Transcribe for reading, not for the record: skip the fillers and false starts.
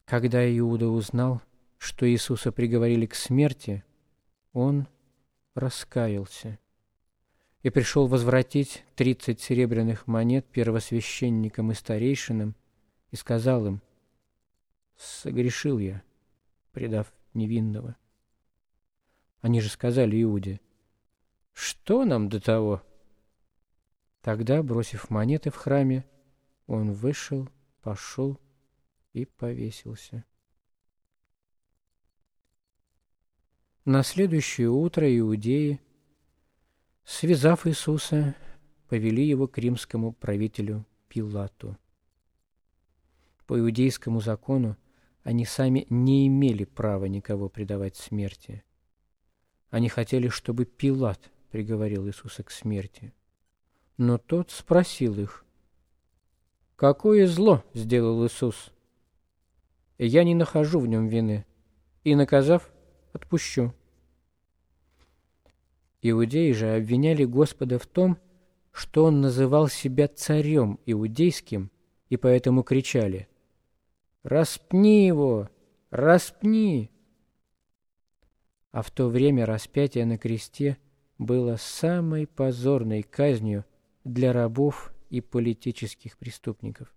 Когда Иуда узнал, что Иисуса приговорили к смерти, он раскаялся и пришел возвратить 30 серебряных монет первосвященникам и старейшинам и сказал им: «Согрешил я, предав невинного». Они же сказали Иуде: «Что нам до того?» Тогда, бросив монеты в храме, он вышел, пошел и повесился. На следующее утро иудеи, связав Иисуса, повели его к римскому правителю Пилату. По иудейскому закону они сами не имели права никого предавать смерти. Они хотели, чтобы Пилат приговорил Иисуса к смерти. Но тот спросил их: «Какое зло сделал Иисус? Я не нахожу в нем вины, и, наказав, отпущу». Иудеи же обвиняли Господа в том, что Он называл себя царем иудейским, и поэтому кричали: «Распни его! Распни!» А в то время распятие на кресте было самой позорной казнью для рабов и политических преступников.